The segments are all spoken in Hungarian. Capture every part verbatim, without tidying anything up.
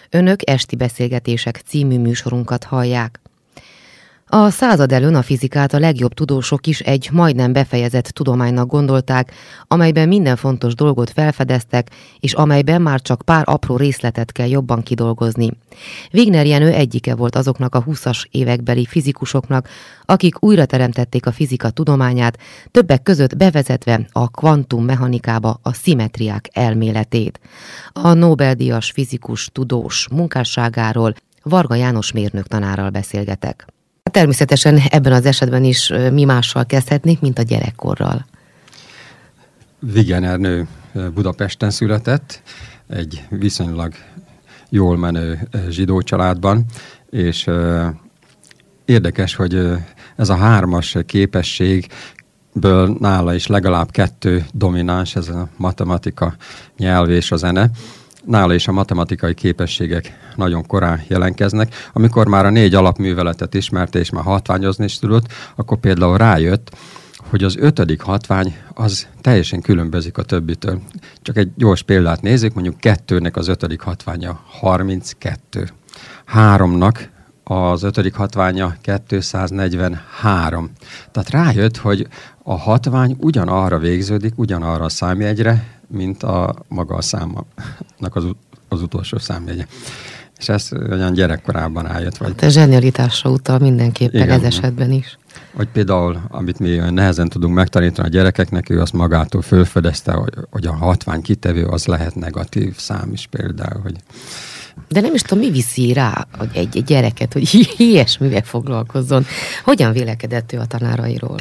Önök Esti Beszélgetések című műsorunkat hallják. A század elön a fizikát a legjobb tudósok is egy majdnem befejezett tudománynak gondolták, amelyben minden fontos dolgot felfedeztek, és amelyben már csak pár apró részletet kell jobban kidolgozni. Wigner Jenő egyike volt azoknak a húszas évekbeli fizikusoknak, akik újra teremtették a fizika tudományát, többek között bevezetve a kvantummechanikába a szimmetriák elméletét. A Nobel-díjas fizikus tudós munkásságáról Varga János mérnök tanárral beszélgetek. Természetesen ebben az esetben is mi mással kezdhetnénk, mint a gyerekkorral. Wigner nő Budapesten született, egy viszonylag jól menő zsidó családban, és érdekes, hogy ez a hármas képességből nála is legalább kettő domináns, ez a matematika, nyelv és a zene. Nála is a matematikai képességek nagyon korán jelenkeznek. Amikor már a négy alapműveletet ismerte, és már hatványozni is tudott, akkor például rájött, hogy az ötödik hatvány az teljesen különbözik a többitől. Csak egy gyors példát nézzük, mondjuk kettőnek az ötödik hatványa harminckettő. Háromnak az ötödik hatványa kétszáznegyvenhárom. Tehát rájött, hogy a hatvány ugyanarra végződik, ugyanarra a számjegyre, mint a maga a számnak az, az utolsó számjegye. És ez olyan gyerekkorában rájött. Vagy... Hát a zsenialitásra utal mindenképpen. Igen, ez esetben is. Vagy például, amit mi nehezen tudunk megtanítani a gyerekeknek, ő azt magától fölfedezte, hogy, hogy a hatvány kitevő az lehet negatív szám is például. Hogy... De nem is tudom, mi viszi rá egy, egy gyereket, hogy ilyesmivel foglalkozzon. Hogyan vélekedett ő a tanárairól?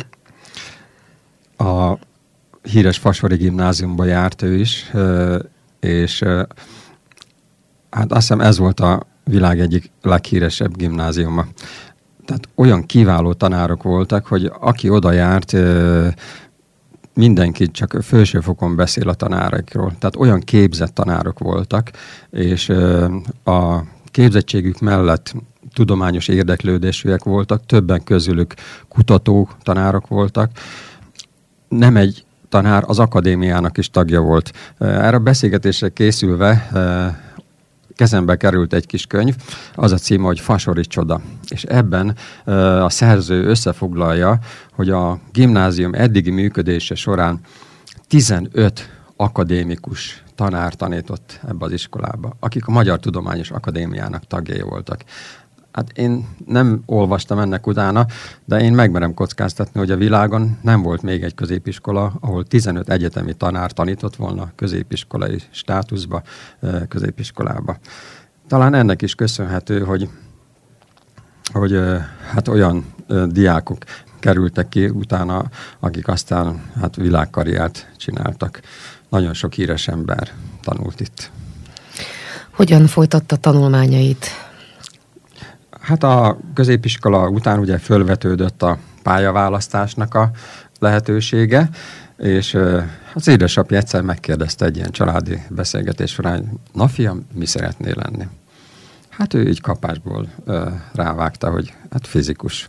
A híres Fasori gimnáziumba járt ő is, és hát azt hiszem ez volt a világ egyik leghíresebb gimnáziuma. Tehát olyan kiváló tanárok voltak, hogy aki oda járt, mindenki csak felsőfokon beszél a tanárokról. Tehát olyan képzett tanárok voltak, és a képzettségük mellett tudományos érdeklődésűek voltak, többen közülük kutató tanárok voltak. Nem egy tanár az akadémiának is tagja volt. Erre a beszélgetésre készülve kezembe került egy kis könyv, az a címe, hogy Fasori csoda. És ebben a szerző összefoglalja, hogy a gimnázium eddigi működése során tizenöt akadémikus tanár tanított ebbe az iskolába, akik a Magyar Tudományos Akadémiának tagjai voltak. Hát én nem olvastam ennek utána, de én megmerem kockáztatni, hogy a világon nem volt még egy középiskola, ahol tizenöt egyetemi tanár tanított volna középiskolai státuszba, középiskolába. Talán ennek is köszönhető, hogy, hogy hát olyan diákok kerültek ki utána, akik aztán hát világkarriert csináltak. Nagyon sok híres ember tanult itt. Hogyan folytatta tanulmányait? Hát a középiskola után ugye fölvetődött a pályaválasztásnak a lehetősége, és az édesapja egyszer megkérdezte egy ilyen családi beszélgetés során, na fiam, mi szeretnél lenni? Hát ő így kapásból rávágta, hogy hát fizikus.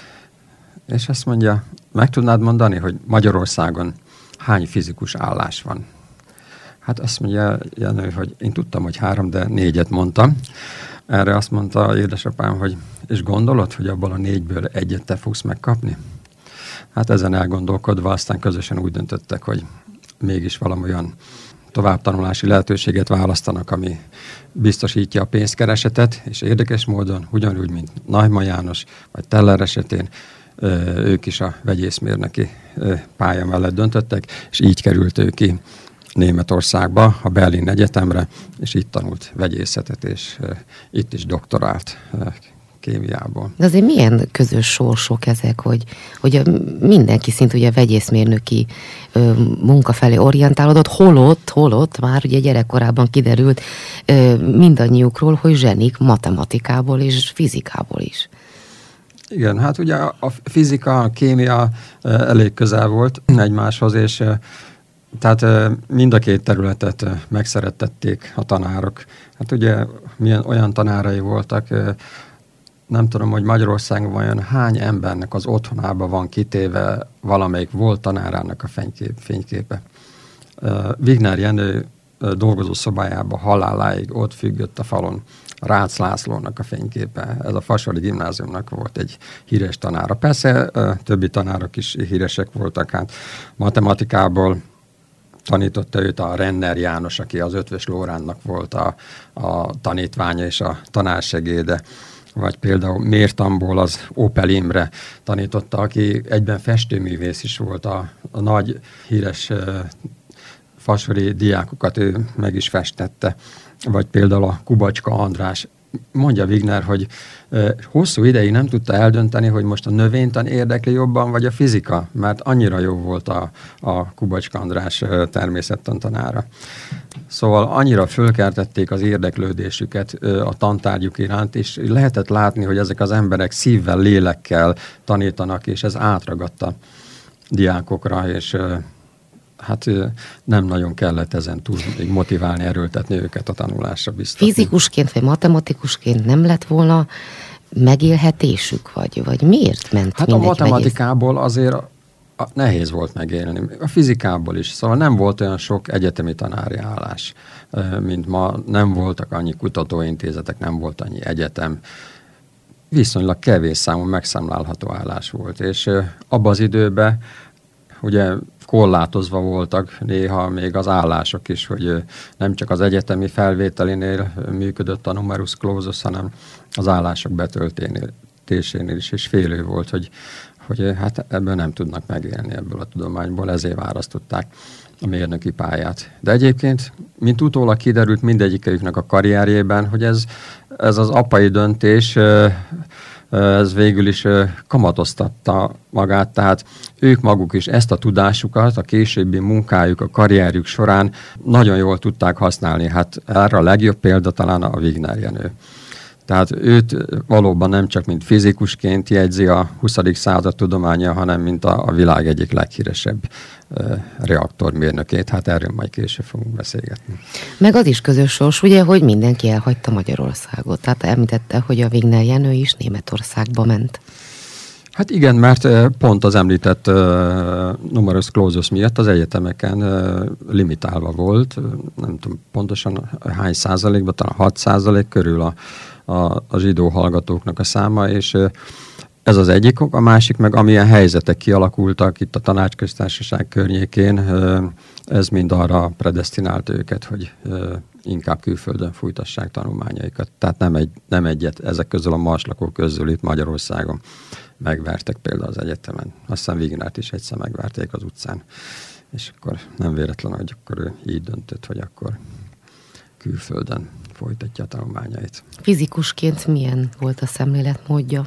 És azt mondja, meg tudnád mondani, hogy Magyarországon hány fizikus állás van? Hát azt mondja Jenő, hogy én tudtam, hogy három, de négyet mondtam. Erre azt mondta az édesapám, hogy és gondolod, hogy abból a négyből egyet te fogsz megkapni? Hát ezen elgondolkodva aztán közösen úgy döntöttek, hogy mégis valamilyen továbbtanulási lehetőséget választanak, ami biztosítja a pénzkeresetet, és érdekes módon, ugyanúgy, mint Neumann János, vagy Teller esetén, ők is a vegyészmérnöki pálya mellett döntöttek, és így került ő ki Németországba, a Berlin Egyetemre, és itt tanult vegyészetet, és uh, itt is doktorált uh, kémiából. De azért milyen közös sorsok ezek, hogy, hogy mindenki szint ugye vegyészmérnöki ö, munka felé orientálódott, holott, holott már ugye gyerekkorában kiderült ö, mindannyiukról, hogy zsenik matematikából és fizikából is. Igen, hát ugye a fizika, a kémia elég közel volt egymáshoz, és tehát mind a két területet megszerettették a tanárok. Hát ugye milyen olyan tanárai voltak, nem tudom, hogy Magyarországon vajon hány embernek az otthonában van kitéve valamelyik volt tanárának a fénykép, fényképe. Wigner Jenő dolgozó szobájában haláláig ott függött a falon Rácz Lászlónak a fényképe. Ez a Fasori Gimnáziumnak volt egy híres tanára. Persze többi tanárok is híresek voltak, hát matematikából tanította őt a Renner János, aki az Ötvös Lóránnak volt a, a tanítványa és a tanársegéde, vagy például mértamból az Opel Imre tanította, aki egyben festőművész is volt, a, a nagy híres uh, fasori diákokat ő meg is festette, vagy például a Kubacska András. Mondja Wigner, hogy uh, hosszú ideig nem tudta eldönteni, hogy most a növénytan érdekli jobban, vagy a fizika, mert annyira jó volt a, a Kubacska András uh, természettantanára. Szóval annyira fölkeltették az érdeklődésüket uh, a tantárgyuk iránt, és lehetett látni, hogy ezek az emberek szívvel, lélekkel tanítanak, és ez átragadta diákokra, és uh, hát nem nagyon kellett ezen túl még motiválni, erőltetni őket a tanulásra biztos. Fizikusként vagy matematikusként nem lett volna megélhetésük, vagy, vagy miért ment Hát a matematikából megész? Azért a, a, nehéz volt megélni, a fizikából is, szóval nem volt olyan sok egyetemi tanári állás, mint ma, nem voltak annyi kutatóintézetek, nem volt annyi egyetem, viszonylag kevés számú megszámlálható állás volt, és abban az időben ugye korlátozva voltak néha még az állások is, hogy nem csak az egyetemi felvételinél működött a numerus clausus, hanem az állások betöltésénél is, és félő volt, hogy, hogy hát ebből nem tudnak megélni ebből a tudományból, ezért választották a mérnöki pályát. De egyébként, mint utólag kiderült mindegyikőjüknek a karrierjében, hogy ez, ez az apai döntés ez végül is kamatoztatta magát, tehát ők maguk is ezt a tudásukat a későbbi munkájuk, a karrierjük során nagyon jól tudták használni. Hát erre a legjobb példa talán a Wigner Jenő. Tehát őt valóban nem csak mint fizikusként jegyzi a huszadik század tudománya, hanem mint a, a világ egyik leghíresebb uh, reaktormérnökét. Hát erről majd később fogunk beszélgetni. Meg az is közös sors, ugye, hogy mindenki elhagyta Magyarországot. Tehát említette, hogy a Wigner Jenő is Németországba ment. Hát igen, mert pont az említett uh, numerus clausus miatt az egyetemeken uh, limitálva volt, nem tudom pontosan hány százalékban, talán hat százalék körül a, a, a zsidó hallgatóknak a száma, és uh, ez az egyik ok, a másik meg amilyen helyzetek kialakultak itt a Tanácsköztársaság környékén, uh, ez mind arra predesztinált őket, hogy uh, inkább külföldön fújtassák tanulmányaikat. Tehát nem, egy, nem egyet ezek közül a marslakók közül itt Magyarországon megvertek például az egyetemen. Aztán Wignert is egyszer megverték az utcán. És akkor nem véletlen, hogy akkor ő így döntött, hogy akkor külföldön folytatja a tanulmányait. Fizikusként milyen volt a szemléletmódja?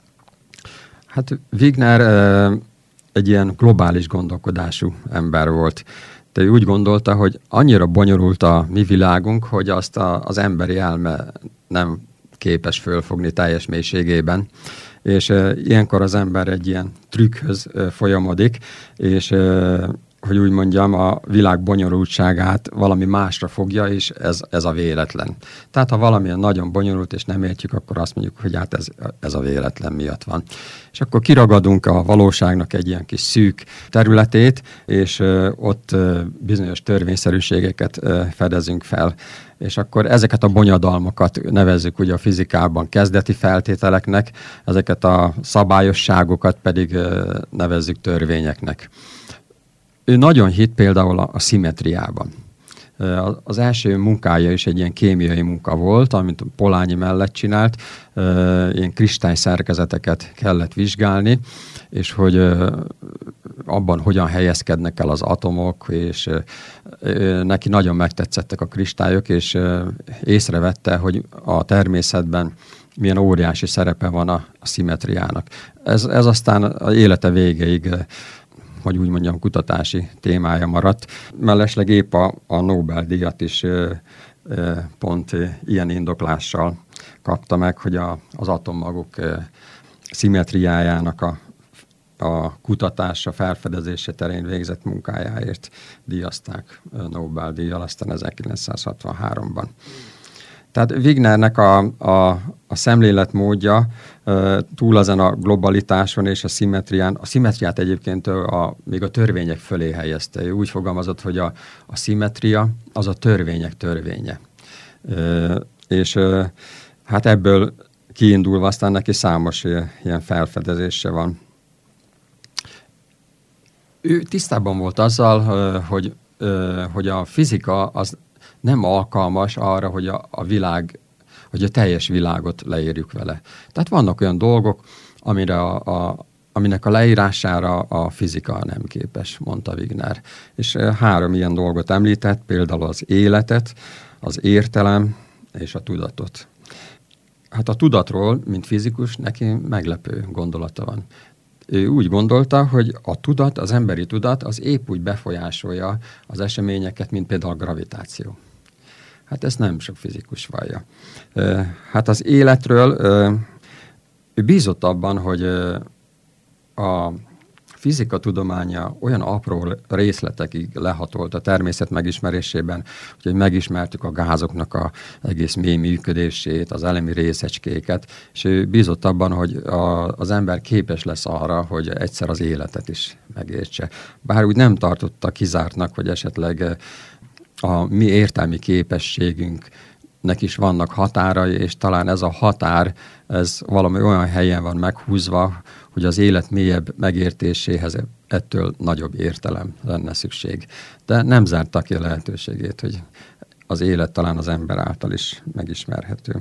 Hát Wigner egy ilyen globális gondolkodású ember volt. De ő úgy gondolta, hogy annyira bonyolult a mi világunk, hogy azt a, az emberi elme nem képes fölfogni teljes mélységében. És e, ilyenkor az ember egy ilyen trükkhöz e, folyamodik, és e, hogy úgy mondjam, a világ bonyolultságát valami másra fogja, és ez, ez a véletlen. Tehát ha valamilyen nagyon bonyolult, és nem értjük, akkor azt mondjuk, hogy hát ez, ez a véletlen miatt van. És akkor kiragadunk a valóságnak egy ilyen kis szűk területét, és uh, ott uh, bizonyos törvényszerűségeket uh, fedezünk fel. És akkor ezeket a bonyodalmakat nevezzük ugye a fizikában kezdeti feltételeknek, ezeket a szabályosságokat pedig uh, nevezzük törvényeknek. Ő nagyon hitt például a, a szimmetriában. Az első munkája is egy ilyen kémiai munka volt, amit Polanyi mellett csinált. Ilyen kristályszerkezeteket kellett vizsgálni, és hogy abban hogyan helyezkednek el az atomok, és neki nagyon megtetszettek a kristályok, és észrevette, hogy a természetben milyen óriási szerepe van a, a szimmetriának. Ez, ez aztán az élete végéig, hogy úgy mondjam, kutatási témája maradt. Mellesleg épp a, a Nobel-díjat is ö, ö, pont ö, ilyen indoklással kapta meg, hogy a, az atommagok ö, szimmetriájának a, a kutatása, felfedezése terén végzett munkájáért díjazták Nobel-díjjal, aztán ezerkilencszázhatvanháromban. Tehát Wignernek a, a, a szemléletmódja túl ezen a globalitáson és a szimmetrián, a szimmetriát egyébként a, még a törvények fölé helyezte. Ő úgy fogalmazott, hogy a, a szimmetria az a törvények törvénye. És hát ebből kiindulva aztán neki számos ilyen felfedezése van. Ő tisztában volt azzal, hogy, hogy a fizika az nem alkalmas arra, hogy a, a világ, hogy a teljes világot leírjuk vele. Tehát vannak olyan dolgok, amire a, a, aminek a leírására a fizika nem képes, mondta Wigner. És három ilyen dolgot említett, például az életet, az értelem és a tudatot. Hát a tudatról, mint fizikus, neki meglepő gondolata van. Ő úgy gondolta, hogy a tudat, az emberi tudat, az épp úgy befolyásolja az eseményeket, mint például a gravitáció. Hát ezt nem sok fizikus vallja. Hát az életről ő bízott abban, hogy a fizika tudománya olyan apró részletekig lehatolt a természet megismerésében, hogy megismertük a gázoknak a egész mély működését, az elemi részecskéket, és ő bízott abban, hogy a, az ember képes lesz arra, hogy egyszer az életet is megértse. Bár úgy nem tartotta kizártnak, hogy esetleg a mi értelmi képességünknek is vannak határai, és talán ez a határ, ez valami olyan helyen van meghúzva, hogy az élet mélyebb megértéséhez ettől nagyobb értelem lenne szükség. De nem zárta ki a lehetőségét, hogy az élet talán az ember által is megismerhető.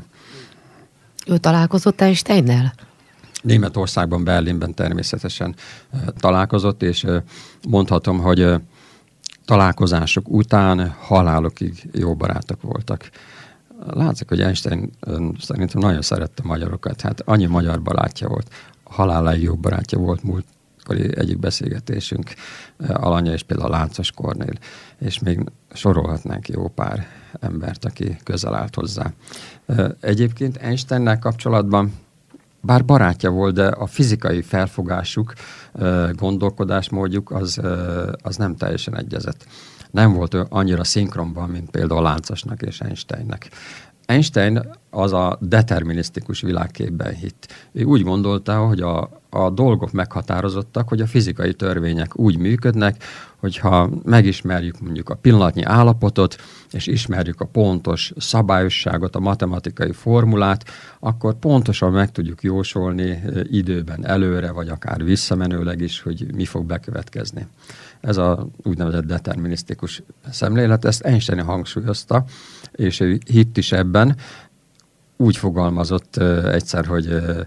Ő találkozott Einsteinnel? Németországban, Berlinben természetesen találkozott, és mondhatom, hogy találkozások után halálokig jó barátok voltak. Látszik, hogy Einstein szerintem nagyon szerette a magyarokat, hát annyi magyar barátja volt. Haláláig jó barátja volt múltkori egyik beszélgetésünk, alanya és például Láncos Kornél, és még sorolhatnánk jó pár embert, aki közel állt hozzá. Egyébként Einsteinnel kapcsolatban bár barátja volt, de a fizikai felfogásuk, gondolkodásmódjuk az, az nem teljesen egyezett. Nem volt annyira szinkronban, mint például Láncosnak és Einsteinnek. Einstein az a determinisztikus világképben hitt. Ő úgy gondolta, hogy a, a dolgok meghatározottak, hogy a fizikai törvények úgy működnek, hogyha megismerjük mondjuk a pillanatnyi állapotot, és ismerjük a pontos szabályosságot, a matematikai formulát, akkor pontosan meg tudjuk jósolni időben előre, vagy akár visszamenőleg is, hogy mi fog bekövetkezni. Ez a úgynevezett determinisztikus szemlélet, ezt Einstein hangsúlyozta, és ő hitt is ebben. Úgy fogalmazott uh, egyszer, hogy, uh,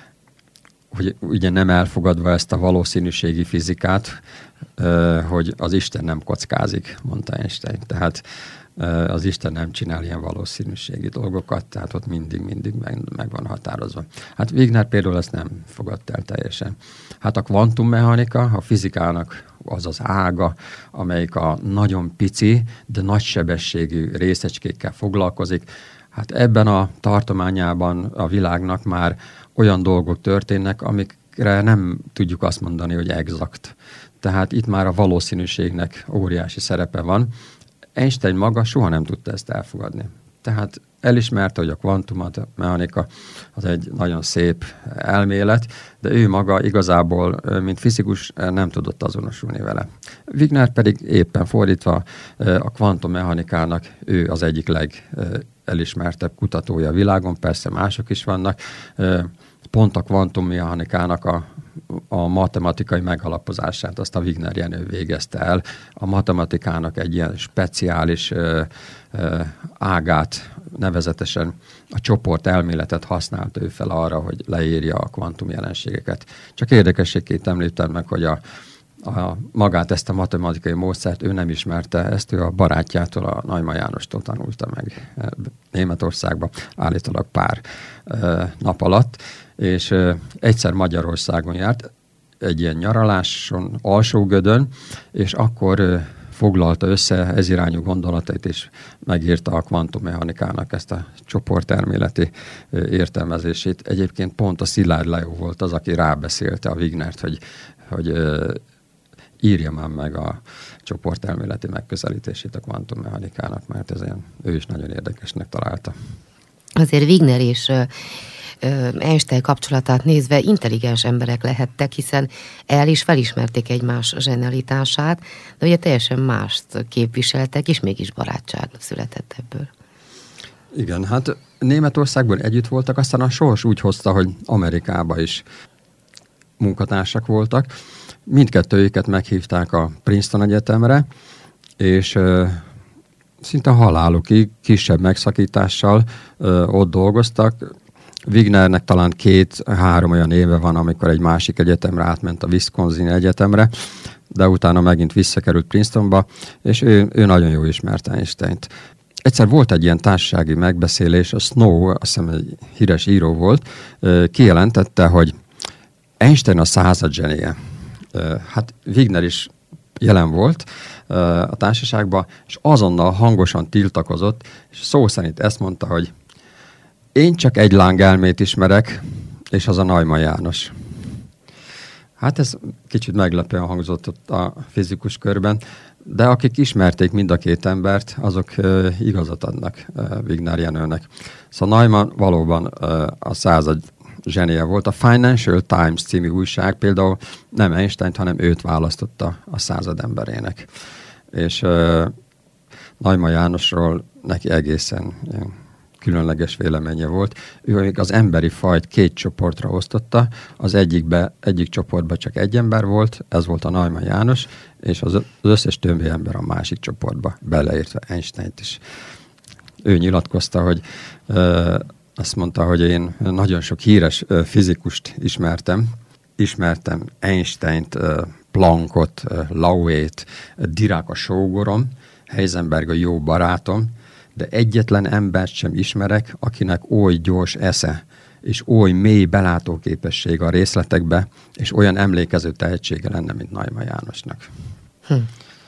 hogy ugye nem elfogadva ezt a valószínűségi fizikát, uh, hogy az Isten nem kockázik, mondta Einstein. Tehát uh, az Isten nem csinál ilyen valószínűségi dolgokat, tehát ott mindig-mindig meg, meg van határozva. Hát Wigner például ezt nem fogadta el teljesen. Hát a kvantummechanika, a fizikának az az ága, amelyik a nagyon pici, de nagy sebességű részecskékkel foglalkozik. Hát ebben a tartományában a világnak már olyan dolgok történnek, amikre nem tudjuk azt mondani, hogy exakt. Tehát itt már a valószínűségnek óriási szerepe van. Einstein maga soha nem tudta ezt elfogadni. Tehát elismerte, hogy a kvantummechanika az egy nagyon szép elmélet, de ő maga igazából, mint fizikus, nem tudott azonosulni vele. Wigner pedig éppen fordítva a kvantummechanikának ő az egyik legelismertebb kutatója a világon, persze mások is vannak. Pont a kvantummechanikának a a matematikai megalapozását, azt a Wigner Jenő végezte el. A matematikának egy ilyen speciális ö, ö, ágát, nevezetesen a csoport elméletet használta ő fel arra, hogy leírja a kvantum jelenségeket. Csak érdekességként említem meg, hogy a, a, magát ezt a matematikai módszert ő nem ismerte, ezt ő a barátjától, a Neumann Jánostól tanulta meg Németországban, állítólag pár ö, nap alatt, és ö, egyszer Magyarországon járt, egy ilyen nyaraláson, Alsógödön, és akkor ö, foglalta össze ez irányú gondolatait, és megírta a kvantummechanikának ezt a csoportelméleti ö, értelmezését. Egyébként pont a Szilárd Leó volt az, aki rábeszélte a Wignert, hogy, hogy ö, írja már meg a csoportelméleti megközelítését a kvantummechanikának, mert ez ilyen, ő is nagyon érdekesnek találta. Azért Wigner és Einstein kapcsolatát nézve intelligens emberek lehettek, hiszen el is felismerték egymás zsenialitását, de ugye teljesen mást képviseltek, és mégis barátság született ebből. Igen, hát Németországban együtt voltak, aztán a sors úgy hozta, hogy Amerikába is munkatársak voltak. Mindkettőjüket meghívták a Princeton Egyetemre, és ö, szinte halálukig kisebb megszakítással ö, ott dolgoztak. Wignernek talán két-három olyan éve van, amikor egy másik egyetemre átment, a Wisconsin Egyetemre, de utána megint visszakerült Princetonba, és ő, ő nagyon jól ismerte Einsteint. Egyszer volt egy ilyen társasági megbeszélés, a Snow, azt hiszem egy híres író volt, kijelentette, hogy Einstein a század zsenie. Hát Wigner is jelen volt a társaságban, és azonnal hangosan tiltakozott, és szó szerint ezt mondta, hogy én csak egy lángelmét ismerek, és az a Neumann János. Hát ez kicsit meglepően hangzott ott a fizikus körben, de akik ismerték mind a két embert, azok uh, igazat adnak uh, Wigner Jenőnek. Szóval Neumann valóban uh, a század zsenie volt. A Financial Times című újság például nem Einsteint, hanem őt választotta a század emberének. És uh, Neumann Jánosról neki egészen uh, különleges véleménye volt. Ő még az emberi fajt két csoportra osztotta, az egyikbe, egyik csoportban csak egy ember volt, ez volt a Neumann János, és az összes többi ember a másik csoportba, beleértve Einsteint is. Ő nyilatkozta, hogy ö, azt mondta, hogy én nagyon sok híres ö, fizikust ismertem. Ismertem Einsteint, ö, Planckot, ö, Lauét, Dirac a sógorom, Heisenberg a jó barátom, de egyetlen embert sem ismerek, akinek oly gyors esze, és oly mély belátóképesség a részletekbe, és olyan emlékező tehetsége lenne, mint Neumann Jánosnak. Hm.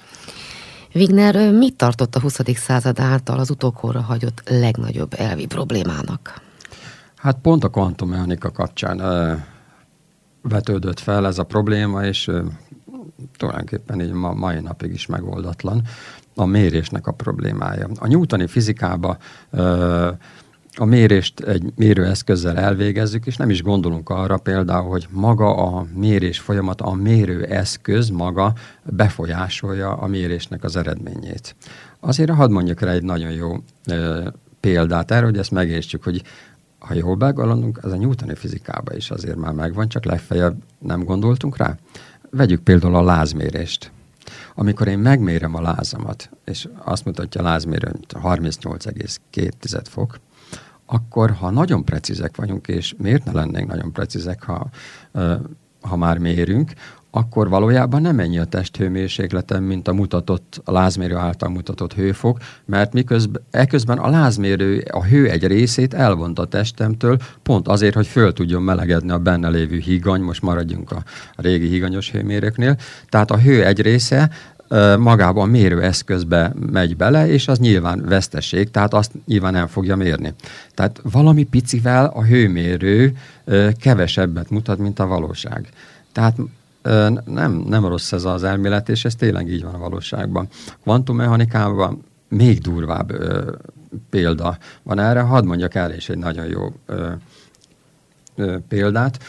Wigner mit tartott a huszadik század által az utókorra hagyott legnagyobb elvi problémának? Hát pont a kvantummechanika kapcsán ö, vetődött fel ez a probléma, és ö, tulajdonképpen így ma, mai napig is megoldatlan. A mérésnek a problémája. A newtoni fizikában ö, a mérést egy mérőeszközzel elvégezzük, és nem is gondolunk arra például, hogy maga a mérés folyamata, a mérőeszköz maga befolyásolja a mérésnek az eredményét. Azért hadd mondjuk rá egy nagyon jó ö, példát erre, hogy ezt megértsük, hogy ha jól begondolunk, ez a newtoni fizikában is azért már megvan, csak legfeljebb nem gondoltunk rá. Vegyük például a lázmérést. Amikor én megmérem a lázamat, és azt mutatja a lázmérő, harmincnyolc egész két fok, akkor ha nagyon precízek vagyunk, és miért ne lennénk nagyon precízek, ha, ha már mérünk, akkor valójában nem ennyi a testhőmérsékleten, mint a mutatott, a lázmérő által mutatott hőfok, mert miközben, eközben a lázmérő a hő egy részét elvont a testemtől, pont azért, hogy föl tudjon melegedni a benne lévő higany, most maradjunk a régi higanyos hőmérőknél, tehát a hő egy része magában a mérőeszközbe megy bele, és az nyilván veszteség, tehát azt nyilván nem fogja mérni. Tehát valami picivel a hőmérő kevesebbet mutat, mint a valóság. Tehát nem, nem rossz ez az elmélet, és ez tényleg így van a valóságban. Kvantummechanikában még durvább ö, példa van erre. Hadd mondjak erre is egy nagyon jó ö, ö, példát.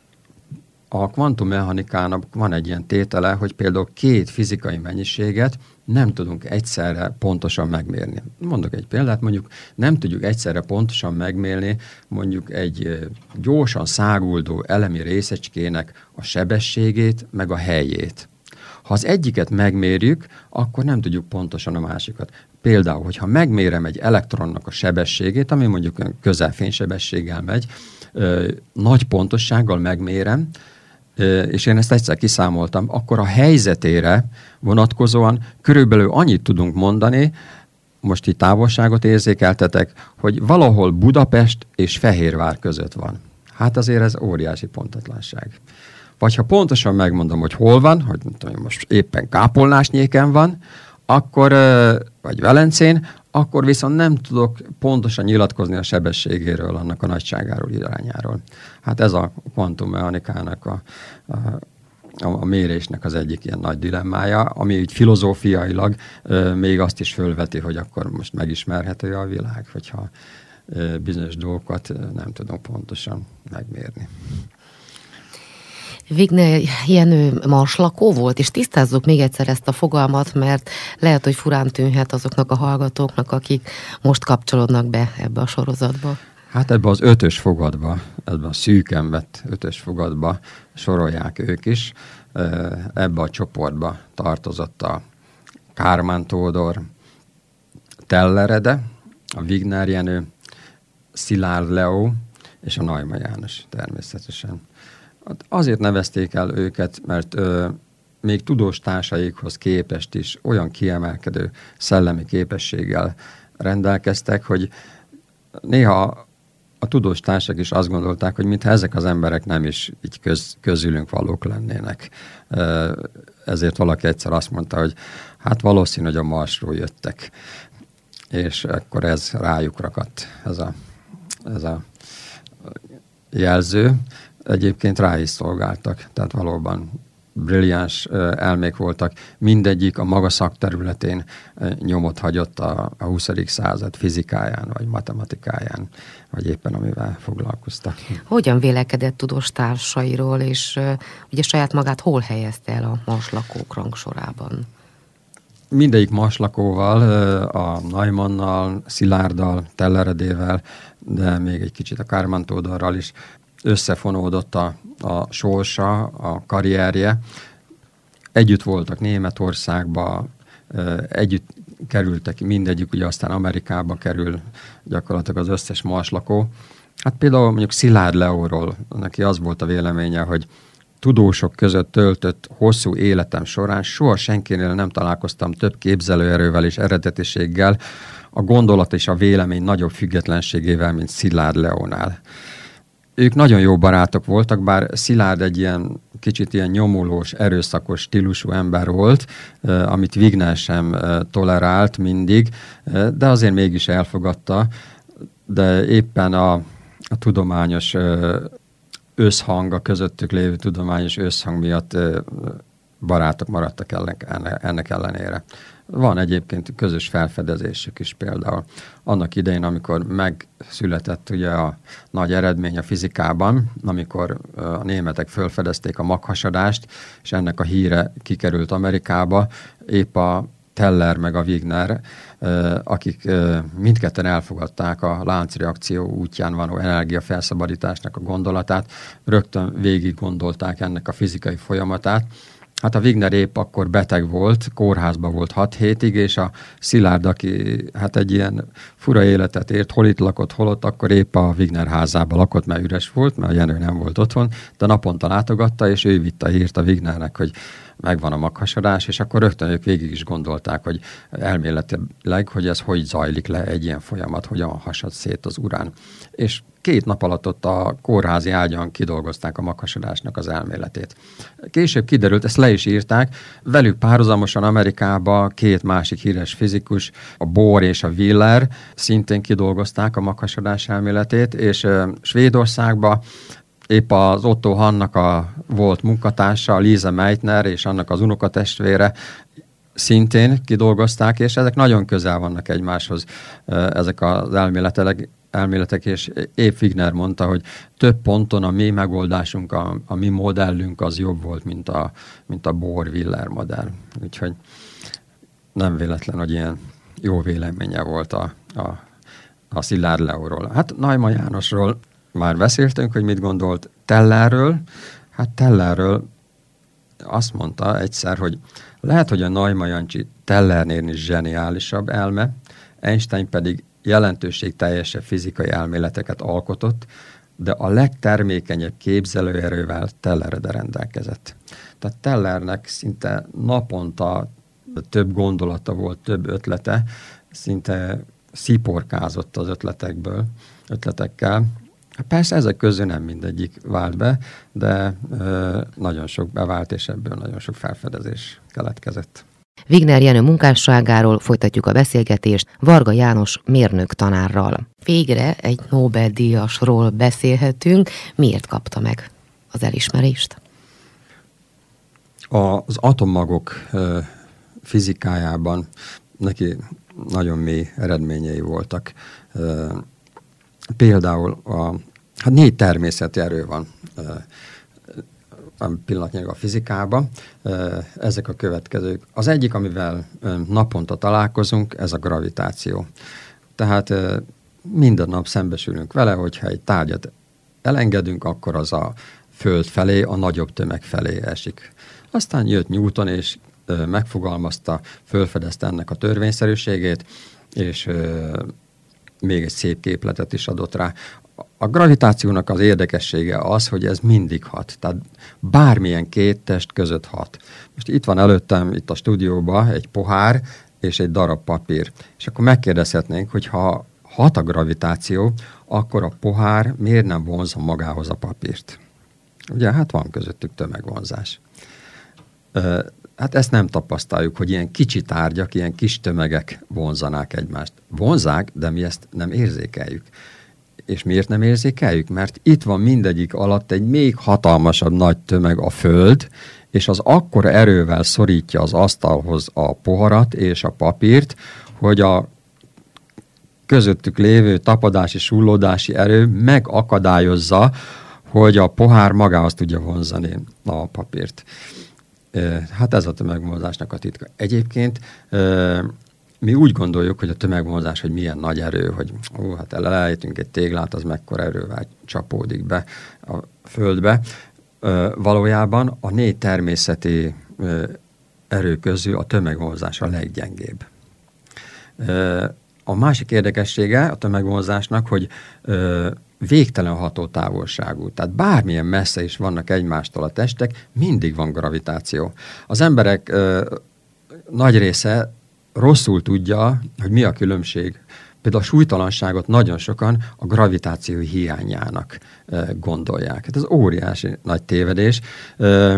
A kvantummechanikának van egy ilyen tétele, hogy például két fizikai mennyiséget nem tudunk egyszerre pontosan megmérni. Mondok egy példát, mondjuk nem tudjuk egyszerre pontosan megmérni mondjuk egy gyorsan száguldó elemi részecskének a sebességét, meg a helyét. Ha az egyiket megmérjük, akkor nem tudjuk pontosan a másikat. Például, hogyha megmérem egy elektronnak a sebességét, ami mondjuk közel fénysebességgel megy, nagy pontossággal megmérem, és én ezt egyszer kiszámoltam, akkor a helyzetére vonatkozóan körülbelül annyit tudunk mondani, most itt távolságot érzékeltetek, hogy valahol Budapest és Fehérvár között van. Hát azért ez óriási pontatlanság. Vagy ha pontosan megmondom, hogy hol van, hogy tudom, most éppen Kápolnásnyéken van, akkor, vagy Velencén, akkor viszont nem tudok pontosan nyilatkozni a sebességéről, annak a nagyságáról, irányáról. Hát ez a kvantummechanikának a, a, a mérésnek az egyik ilyen nagy dilemmája, ami így filozófiailag e, még azt is fölveti, hogy akkor most megismerhető a világ, hogyha bizonyos dolgokat nem tudom pontosan megmérni. Wigner Jenő marslakó volt, és tisztázzuk még egyszer ezt a fogalmat, mert lehet, hogy furán tűnhet azoknak a hallgatóknak, akik most kapcsolódnak be ebbe a sorozatba. Hát ebbe az ötös fogadba, ebbe a szűken vett ötös fogadba sorolják ők is. Ebbe a csoportba tartozott a Kármán Tódor, Teller Ede, a Wigner Jenő, Szilárd Leó és a Neumann János természetesen. Azért nevezték el őket, mert ö, még tudós társaikhoz képest is olyan kiemelkedő szellemi képességgel rendelkeztek, hogy néha a tudós társak is azt gondolták, hogy mintha ezek az emberek nem is így köz, közülünk valók lennének. Ö, ezért valaki egyszer azt mondta, hogy hát valószínű, hogy a Marsról jöttek. És akkor ez rájuk rakadt, ez a, ez a jelző. Egyébként rá is szolgáltak, tehát valóban brilliáns elmék voltak. Mindegyik a maga szakterületén nyomot hagyott a, a huszadik század fizikáján, vagy matematikáján, vagy éppen amivel foglalkoztak. Hogyan vélekedett tudós társairól, és uh, ugye saját magát hol helyezte el a marslakók rangsorában? Mindegyik marslakóval, a Neumannnal, Szilárddal, Teller Edével, de még egy kicsit a Kármán Tódorral is összefonódott a, a sorsa, a karrierje. Együtt voltak Németországba, együtt kerültek, mindegyik ugye aztán Amerikába kerül gyakorlatilag az összes marslakó. Hát például mondjuk Szilárd Leóról, neki az volt a véleménye, hogy tudósok között töltött hosszú életem során soha senkinél nem találkoztam több képzelőerővel és eredetiséggel, a gondolat és a vélemény nagyobb függetlenségével, mint Szilárd Leónál. Ők nagyon jó barátok voltak, bár Szilárd egy ilyen kicsit ilyen nyomulós, erőszakos stílusú ember volt, amit Wigner sem tolerált mindig, de azért mégis elfogadta, de éppen a, a tudományos összhang, a közöttük lévő tudományos összhang miatt barátok maradtak ennek ellenére. Van egyébként közös felfedezésük is például. Annak idején, amikor megszületett ugye a nagy eredmény a fizikában, amikor a németek felfedezték a maghasadást, és ennek a híre kikerült Amerikába, épp a Teller meg a Wigner, akik mindketten elfogadták a láncreakció útján való energiafelszabadításnak a gondolatát, rögtön végig gondolták ennek a fizikai folyamatát. Hát a Wigner épp akkor beteg volt, kórházban volt hat hétig, és a Szilárd, aki hát egy ilyen fura életet ért, hol itt lakott, hol ott, akkor épp a Wigner házában lakott, mert üres volt, mert a Jenő nem volt otthon, de naponta látogatta, és ő vitte a hírt a Wignernek, hogy megvan a maghasadás, és akkor rögtön ők végig is gondolták, hogy elméletileg, hogy ez hogy zajlik le egy ilyen folyamat, hogyan hasad szét az urán. És két nap alatt ott a kórházi ágyon kidolgozták a maghasadásnak az elméletét. Később kiderült, ezt le is írták, velük párhuzamosan Amerikában két másik híres fizikus, a Bohr és a Wheeler szintén kidolgozták a maghasadás elméletét, és Svédországban épp az Otto Hannnak a volt munkatársa, Lise Meitner, és annak az unokatestvére szintén kidolgozták, és ezek nagyon közel vannak egymáshoz, ezek az elméletek, elméletek és épp Wigner mondta, hogy több ponton a mi megoldásunk, a, a mi modellünk az jobb volt, mint a, mint a Bohr-Wheeler modell. Úgyhogy nem véletlen, hogy ilyen jó véleménye volt a, a, a Szilárd Leóról. Hát Neumann Jánosról már beszéltünk, hogy mit gondolt. Tellerről, hát Tellerről azt mondta egyszer, hogy lehet, hogy a Neumann Jancsi Tellernél is zseniálisabb elme, Einstein pedig jelentőségteljesebb fizikai elméleteket alkotott, de a legtermékenyebb képzelőerővel Teller Ede rendelkezett. Tehát Tellernek szinte naponta több gondolata volt, több ötlete, szinte sziporkázott az ötletekből, ötletekkel. Persze ezek közül nem mindegyik vált be, de ö, nagyon sok bevált, és ebből nagyon sok felfedezés keletkezett. Wigner Jenő munkásságáról folytatjuk a beszélgetést Varga János mérnök tanárral. Végre egy Nobel-díjasról beszélhetünk. Miért kapta meg az elismerést? Az atommagok ö, fizikájában neki nagyon mély eredményei voltak. Ö, például a, hát négy természeti erő van pillanatnyilag a fizikában. Ezek a következők. Az egyik, amivel naponta találkozunk, ez a gravitáció. Tehát minden nap szembesülünk vele, hogyha egy tárgyat elengedünk, akkor az a Föld felé, a nagyobb tömeg felé esik. Aztán jött Newton, és megfogalmazta, felfedezte ennek a törvényszerűségét, és még egy szép képletet is adott rá. A gravitációnak az érdekessége az, hogy ez mindig hat. Tehát bármilyen két test között hat. Most itt van előttem, itt a stúdióban egy pohár és egy darab papír. És akkor megkérdezhetnénk, hogy ha hat a gravitáció, akkor a pohár miért nem vonzza magához a papírt? Ugye, hát van közöttük tömegvonzás. Hát ezt nem tapasztaljuk, hogy ilyen kicsi tárgyak, ilyen kis tömegek vonzanák egymást. Vonzák, de mi ezt nem érzékeljük. És miért nem érzékeljük? Mert itt van mindegyik alatt egy még hatalmasabb nagy tömeg, a Föld, és az akkora erővel szorítja az asztalhoz a poharat és a papírt, hogy a közöttük lévő tapadási, sullódási erő megakadályozza, hogy a pohár magához tudja vonzani a papírt. Hát ez a tömegvonzásnak a titka. Egyébként mi úgy gondoljuk, hogy a tömegvonzás, hogy milyen nagy erő, hogy ó, hát elejtünk egy téglát, az mekkora erővel csapódik be a Földbe. Valójában a négy természeti erő közül a tömegvonzás a leggyengébb. A másik érdekessége a tömegvonzásnak, hogy végtelen hatótávolságú. Tehát bármilyen messze is vannak egymástól a testek, mindig van gravitáció. Az emberek ö, nagy része rosszul tudja, hogy mi a különbség. Például a súlytalanságot nagyon sokan a gravitáció hiányának ö, gondolják. Hát ez óriási nagy tévedés. Ö,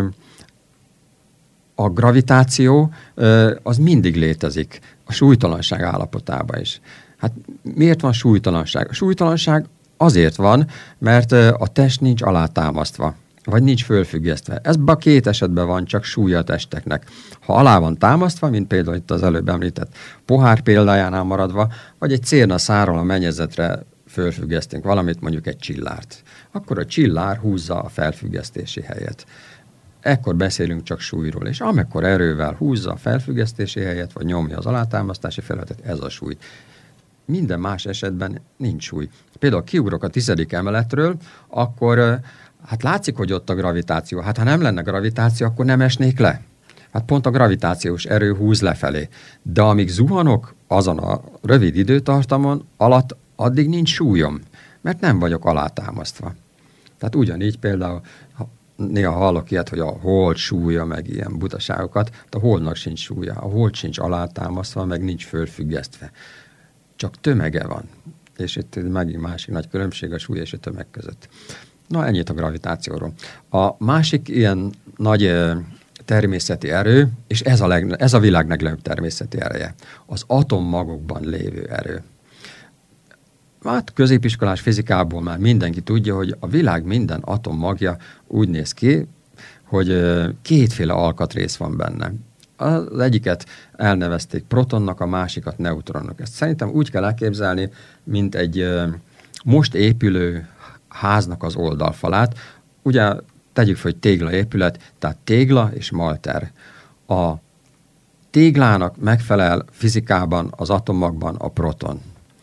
a gravitáció ö, az mindig létezik, a súlytalanság állapotában is. Hát miért van súlytalanság? A súlytalanság azért van, mert a test nincs alátámasztva, vagy nincs fölfüggesztve. Ez a két esetben van csak súlya a testeknek. Ha alá van támasztva, mint például itt az előbb említett pohár példájánál maradva, vagy egy cérnaszárral a mennyezetre fölfüggesztünk valamit, mondjuk egy csillárt, akkor a csillár húzza a felfüggesztési helyet. Ekkor beszélünk csak súlyról, és amekkor erővel húzza a felfüggesztési helyet, vagy nyomja az alátámasztási felületet, ez a súly. Minden más esetben nincs súly. Például kiugrok a tizedik emeletről, akkor hát látszik, hogy ott a gravitáció. Hát ha nem lenne gravitáció, akkor nem esnék le. Hát pont a gravitációs erő húz lefelé. De amíg zuhanok azon a rövid időtartamon alatt, addig nincs súlyom, mert nem vagyok alátámasztva. Tehát ugyanígy például néha hallok ilyet, hogy a hold súlya, meg ilyen butaságokat, de a holdnak sincs súlya. A hold sincs alátámasztva, meg nincs fölfüggesztve. Csak tömege van. És itt megint másik nagy különbség a súly és a tömeg között. Na, ennyit a gravitációról. A másik ilyen nagy természeti erő, és ez a, leg, ez a világ legnagyobb természeti ereje, az atommagokban lévő erő. Hát középiskolás fizikából már mindenki tudja, hogy a világ minden atommagja úgy néz ki, hogy kétféle alkatrész van benne. Az egyiket elnevezték protonnak, a másikat neutronnak. Ezt szerintem úgy kell elképzelni, mint egy most épülő háznak az oldalfalát. Ugye tegyük fel, hogy téglaépület, tehát tégla és malter. A téglának megfelel fizikában az atommagban a proton.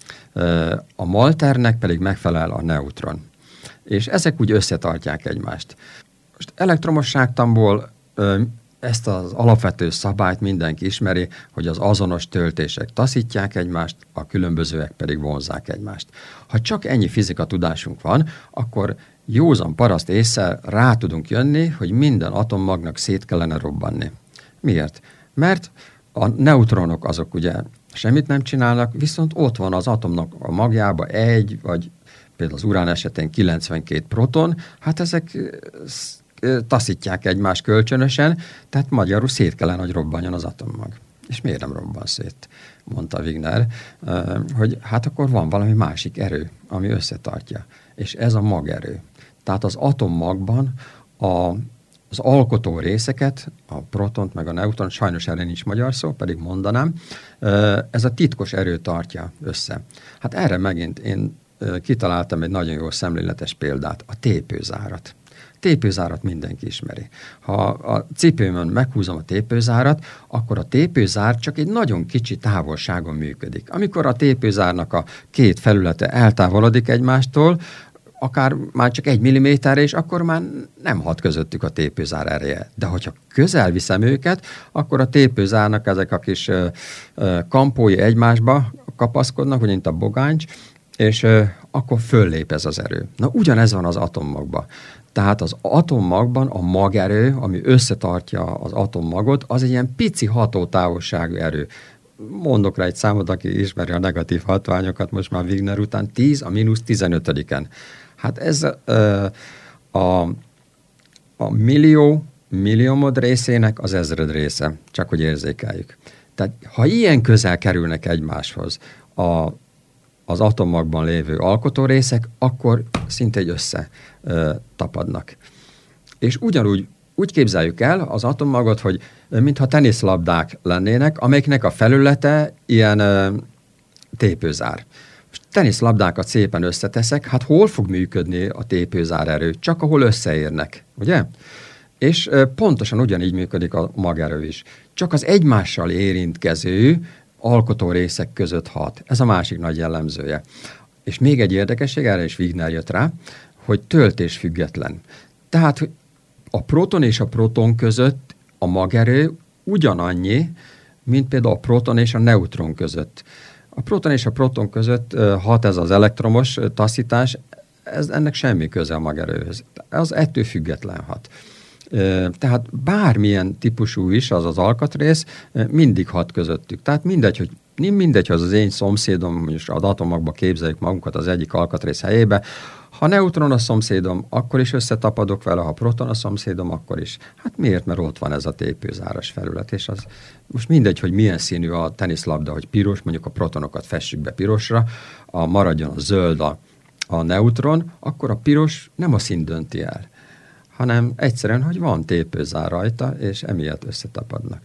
A malternek pedig megfelel a neutron. És ezek úgy összetartják egymást. Most elektromosságtanból ezt az alapvető szabályt mindenki ismeri, hogy az azonos töltések taszítják egymást, a különbözőek pedig vonzzák egymást. Ha csak ennyi fizika tudásunk van, akkor józan paraszt ésszel rá tudunk jönni, hogy minden atommagnak szét kellene robbanni. Miért? Mert a neutronok azok ugye semmit nem csinálnak, viszont ott van az atomnak a magjában egy, vagy például az urán esetén kilencvenkét proton, hát ezek taszítják egymást kölcsönösen, tehát magyarul szét kellene, hogy robbanjon az atommag. És miért nem robban szét? Mondta Wigner, hogy hát akkor van valami másik erő, ami összetartja. És ez a magerő. Tehát az atommagban a, az alkotó részeket, a protont meg a neutront, sajnos erre nincs magyar szó, pedig mondanám, ez a titkos erő tartja össze. Hát erre megint én kitaláltam egy nagyon jó szemléletes példát, a tépőzárat. Tépőzárat mindenki ismeri. Ha a cipőmön meghúzom a tépőzárat, akkor a tépőzár csak egy nagyon kicsi távolságon működik. Amikor a tépőzárnak a két felülete eltávolodik egymástól, akár már csak egy milliméterre, és akkor már nem hat közöttük a tépőzár ereje. De hogyha közel viszem őket, akkor a tépőzárnak ezek a kis ö, ö, kampói egymásba kapaszkodnak, úgy mint a bogáncs, és ö, akkor föllép ez az erő. Na, ugyanez van az atommagban. Tehát az atommagban a magerő, ami összetartja az atommagot, az egy ilyen pici hatótávolságú erő. Mondok rá egy számot, aki ismeri a negatív hatványokat, most már Wigner után tíz a mínusz tizenötödiken. Hát ez ö, a, a millió, milliómod részének az ezred része, csak hogy érzékeljük. Tehát ha ilyen közel kerülnek egymáshoz a, az atommagban lévő alkotórészek, akkor szinte egy össze ö, tapadnak. És ugyanúgy úgy képzeljük el az atommagot, hogy mintha teniszlabdák lennének, amelyeknek a felülete ilyen ö, tépőzár. Teniszlabdákat szépen összeteszek, hát hol fog működni a tépőzár erő? Csak ahol összeérnek, ugye? És ö, pontosan ugyanígy működik a magerő is. Csak az egymással érintkező alkotórészek között hat. Ez a másik nagy jellemzője. És még egy érdekesség, erre is Wigner jött rá, hogy töltésfüggetlen. Tehát a proton és a proton között a magerő ugyanannyi, mint például a proton és a neutron között. A proton és a proton között hat ez az elektromos taszítás, ez, ennek semmi köze a magerőhöz. Az ettől független hat. Tehát bármilyen típusú is az az alkatrész, mindig hat közöttük. Tehát mindegy, hogy mindegy, hogy az én szomszédom, most az atommagban képzeljük magunkat az egyik alkatrész helyébe, ha neutron a szomszédom, akkor is összetapadok vele, ha proton a szomszédom, akkor is. Hát miért? Mert ott van ez a tépőzáras felület, és az most mindegy, hogy milyen színű a teniszlabda, hogy piros, mondjuk a protonokat fessük be pirosra, a maradjon a zöld a, a neutron, akkor a piros nem a szín dönti el, hanem egyszerűen, hogy van tépőzár rajta, és emiatt összetapadnak.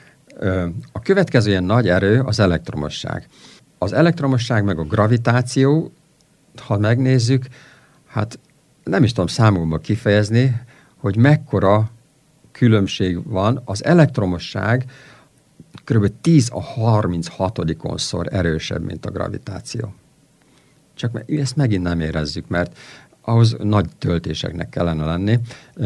A következő ilyen nagy erő az elektromosság. Az elektromosság meg a gravitáció, ha megnézzük, hát nem is tudom számomban kifejezni, hogy mekkora különbség van. Az elektromosság kb. tíz a harminchatodikonszor erősebb, mint a gravitáció. Csak ezt megint nem érezzük, mert ahhoz nagy töltéseknek kellene lenni,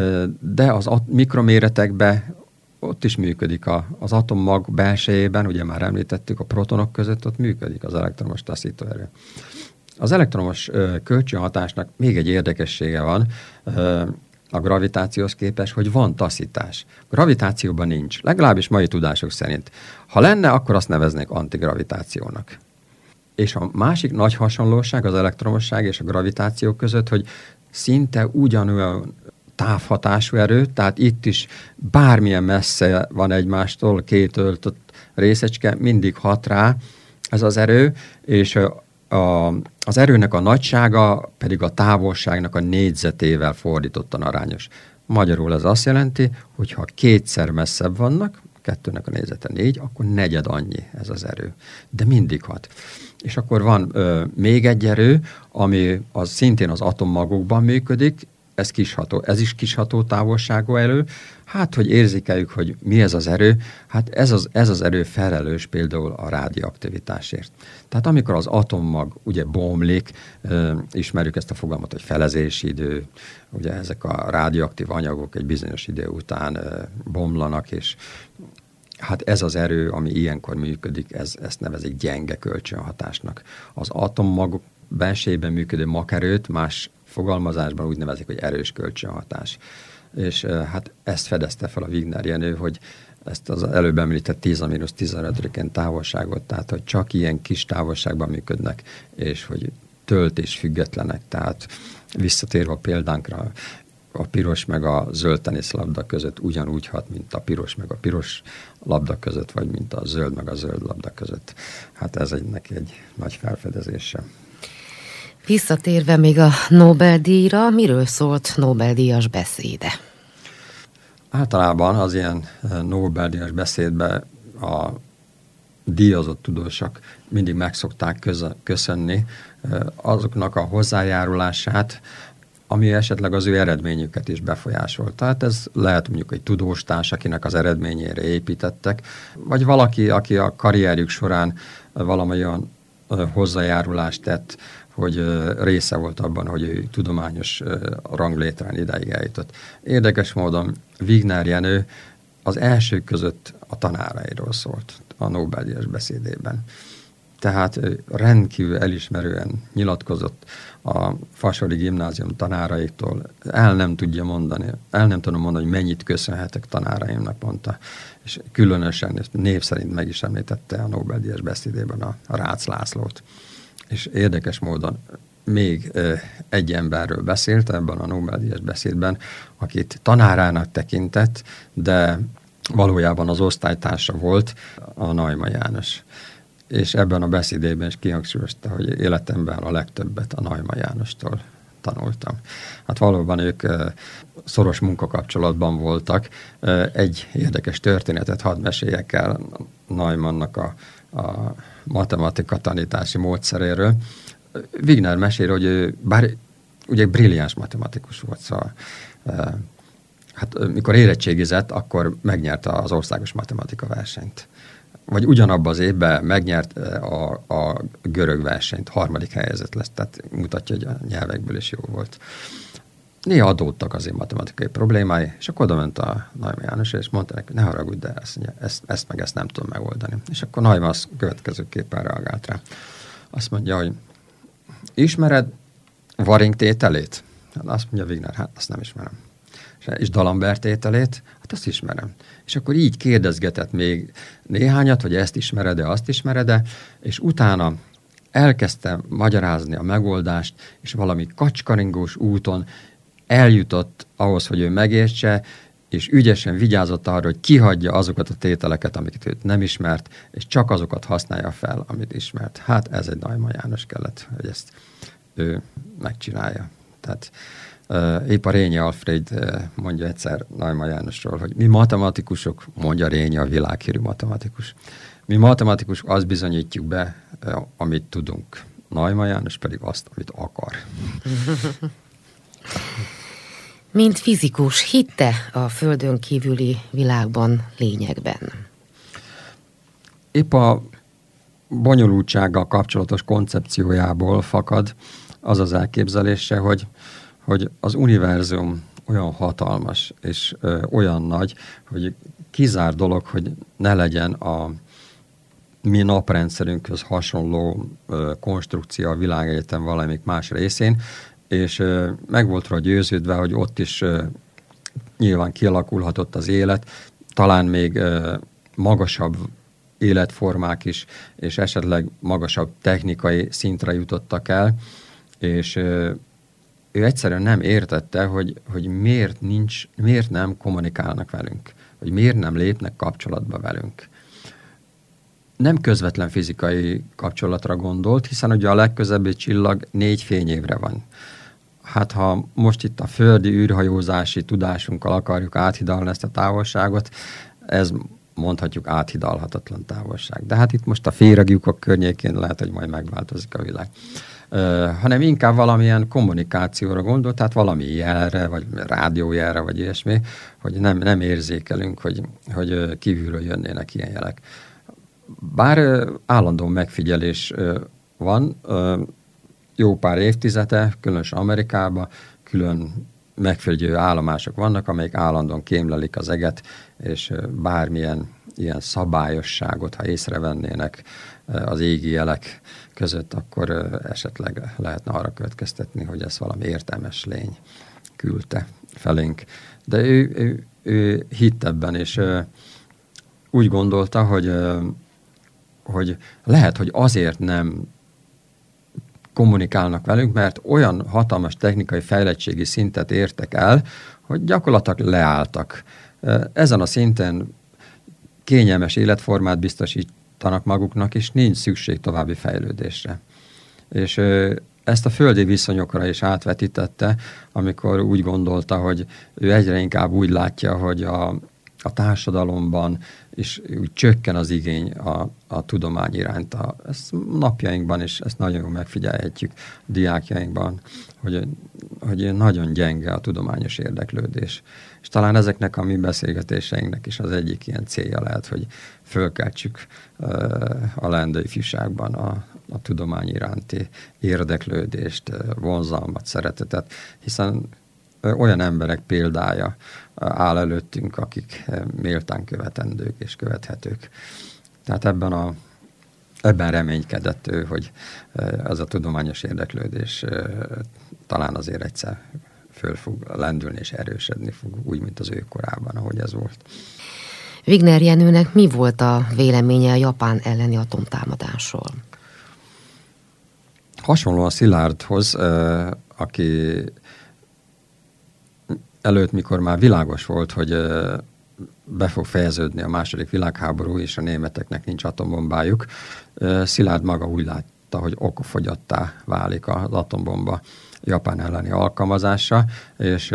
de az mikroméretekben ott is működik a, az atommag belsejében, ugye már említettük, a protonok között ott működik az elektromos taszítóerő. Az elektromos ö, kölcsönhatásnak még egy érdekessége van ö, a gravitációhoz képest, hogy van taszítás. Gravitációban nincs, legalábbis mai tudások szerint. Ha lenne, akkor azt neveznék antigravitációnak. És a másik nagy hasonlóság az elektromosság és a gravitáció között, hogy szinte ugyanolyan távhatású erő, tehát itt is bármilyen messze van egymástól két öltött részecske, mindig hat rá ez az erő, és a, az erőnek a nagysága pedig a távolságnak a négyzetével fordítottan arányos. Magyarul ez azt jelenti, hogy ha kétszer messzebb vannak, a kettőnek a négyzete négy, akkor negyed annyi ez az erő. De mindig hat. És akkor van ö, még egy erő, ami az szintén az atommagokban működik, ez, kisható, ez is kisható távolságú erő. Hát, hogy érzékeljük, hogy mi ez az erő, hát ez az, ez az erő felelős például a rádióaktivitásért. Tehát amikor az atommag ugye bomlik, ö, ismerjük ezt a fogalmat, hogy felezési idő, ugye ezek a rádióaktív anyagok egy bizonyos idő után ö, bomlanak, és hát ez az erő, ami ilyenkor működik, ez, ezt nevezik gyenge kölcsönhatásnak. Az atommagok belsejében működő magerőt más fogalmazásban úgy nevezik, hogy erős kölcsönhatás. És hát ezt fedezte fel a Wigner Jenő, hogy ezt az előbb említett tíz a mínusz tizenötödiken távolságot, tehát hogy csak ilyen kis távolságban működnek, és hogy töltés függetlenek, tehát visszatérve a példánkra, a piros meg a zöld teniszlabda között ugyanúgy hat, mint a piros meg a piros labda között, vagy mint a zöld meg a zöld labda között. Hát ez egy, neki egy nagy felfedezése. Visszatérve még a Nobel-díjra, miről szólt Nobel-díjas beszéde? Általában az ilyen Nobel-díjas beszédben a díjazott tudósok mindig meg szokták köz- köszönni azoknak a hozzájárulását, ami esetleg az ő eredményüket is befolyásolta. Tehát ez lehet mondjuk egy tudóstárs, akinek az eredményére építettek, vagy valaki, aki a karrierjük során valamilyen hozzájárulást tett, hogy része volt abban, hogy ő tudományos ranglétrán idáig eljutott. Érdekes módon Wigner Jenő az elsők között a tanárairól szólt a Nobel-díjas beszédében. Tehát rendkívül elismerően nyilatkozott a Fasori Gimnázium tanáraitól. El nem tudja mondani, el nem tudom mondani, hogy mennyit köszönhetek tanáraimnak, mondta. És különösen név szerint meg is említette a Nobel-díjas beszédében a Rácz Lászlót. És érdekes módon még egy emberről beszélt ebben a Nobel-díjas beszédben, akit tanárának tekintett, de valójában az osztálytársa volt, a Neumann János. És ebben a beszédében is kihangsúlyozta, hogy életemben a legtöbbet a Neumann Jánostól tanultam. Hát valóban ők szoros munkakapcsolatban voltak. Egy érdekes történetet hadd meséljek el Neumannnak a, a matematika tanítási módszeréről. Wigner mesél, hogy ő, bár ugye brilliáns matematikus volt, szóval hát mikor érettségizett, akkor megnyerte az országos matematika versenyt. Vagy ugyanabban az évben megnyert a, a görög versenyt, harmadik helyezett lesz, tehát mutatja, hogy a nyelvekből is jó volt. Néha adódtak azért matematikai problémái, és akkor oda ment a Neumann János, és mondta neki, ne haragudj, de ezt, ezt, ezt meg ezt nem tudom megoldani. És akkor Neumann az következőképpen reagált rá. Azt mondja, hogy ismered Waring tételét? Azt mondja Wigner, hát azt nem ismerem. És D'Alembert tételét? Hát azt ismerem. És akkor így kérdezgetett még néhányat, hogy ezt ismered-e, azt ismered-e, és utána elkezdte magyarázni a megoldást, és valami kacskaringós úton eljutott ahhoz, hogy ő megértse, és ügyesen vigyázott arra, hogy kihagyja azokat a tételeket, amiket őt nem ismert, és csak azokat használja fel, amit ismert. Hát ez egy Neumann János kellett, hogy ezt ő megcsinálja. Tehát Uh, épp a Rényi Alfred uh, mondja egyszer Neumann Jánosról, hogy mi matematikusok, mondja Rényi, a világhírű matematikus. Mi matematikusok azt bizonyítjuk be, uh, amit tudunk. Neumann János pedig azt, amit akar. Mint fizikus, hitte a földön kívüli világban, lényegben? Épp a bonyolultsággal kapcsolatos koncepciójából fakad az az elképzelése, hogy hogy az univerzum olyan hatalmas és ö, olyan nagy, hogy kizár dolog, hogy ne legyen a mi naprendszerünkhöz hasonló ö, konstrukció a világegyetem valamelyik más részén, és ö, meg volt rá győződve, hogy ott is ö, nyilván kialakulhatott az élet, talán még ö, magasabb életformák is, és esetleg magasabb technikai szintre jutottak el, és ö, ő egyszerűen nem értette, hogy, hogy miért, nincs, miért nem kommunikálnak velünk, hogy miért nem lépnek kapcsolatba velünk. Nem közvetlen fizikai kapcsolatra gondolt, hiszen ugye a legközelebbi csillag négy fényévre van. Hát ha most itt a földi űrhajózási tudásunkkal akarjuk áthidalni ezt a távolságot, ez mondhatjuk áthidalhatatlan távolság. De hát itt most a féreglyukok környékén lehet, hogy majd megváltozik a világ. Uh, hanem inkább valamilyen kommunikációra gondol, tehát valami jelre, vagy rádiójelre, vagy ilyesmi, hogy nem, nem érzékelünk, hogy, hogy kívülről jönnének ilyen jelek. Bár uh, állandó megfigyelés uh, van, uh, jó pár évtizede, különösen Amerikában, külön megfigyelő állomások vannak, amelyek állandóan kémlelik az eget, és uh, bármilyen ilyen szabályosságot, ha észrevennének uh, az égi jelek között, akkor uh, esetleg lehetne arra következtetni, hogy ez valami értelmes lény küldte felénk. De ő, ő, ő hitt ebben, és uh, úgy gondolta, hogy, uh, hogy lehet, hogy azért nem kommunikálnak velünk, mert olyan hatalmas technikai fejlettségi szintet értek el, hogy gyakorlatilag leálltak. Uh, ezen a szinten kényelmes életformát biztosítanak maguknak, és nincs szükség további fejlődésre. És ö, ezt a földi viszonyokra is átvetítette, amikor úgy gondolta, hogy ő egyre inkább úgy látja, hogy a a társadalomban, és úgy csökken az igény a, a tudomány iránt. A, ezt napjainkban is, ezt nagyon jól megfigyelhetjük a diákjainkban, hogy, hogy nagyon gyenge a tudományos érdeklődés. És talán ezeknek a mi beszélgetéseinknek is az egyik ilyen célja lehet, hogy fölkeltsük a leendő ifjúságban a, a tudomány iránti érdeklődést, vonzalmat, szeretetet, hiszen olyan emberek példája áll előttünk, akik méltán követendők és követhetők. Tehát ebben, a, ebben reménykedett ő, hogy ez a tudományos érdeklődés talán azért egyszer föl fog lendülni és erősödni fog, úgy, mint az ő korában, ahogy ez volt. Wigner Jenőnek mi volt a véleménye a Japán elleni atomtámadásról? Hasonlóan Szilárdhoz, aki előtt, mikor már világos volt, hogy be fog fejeződni a második világháború, és a németeknek nincs atombombájuk, Szilárd maga úgy látta, hogy okofogyattá válik az atombomba Japán elleni alkalmazása, és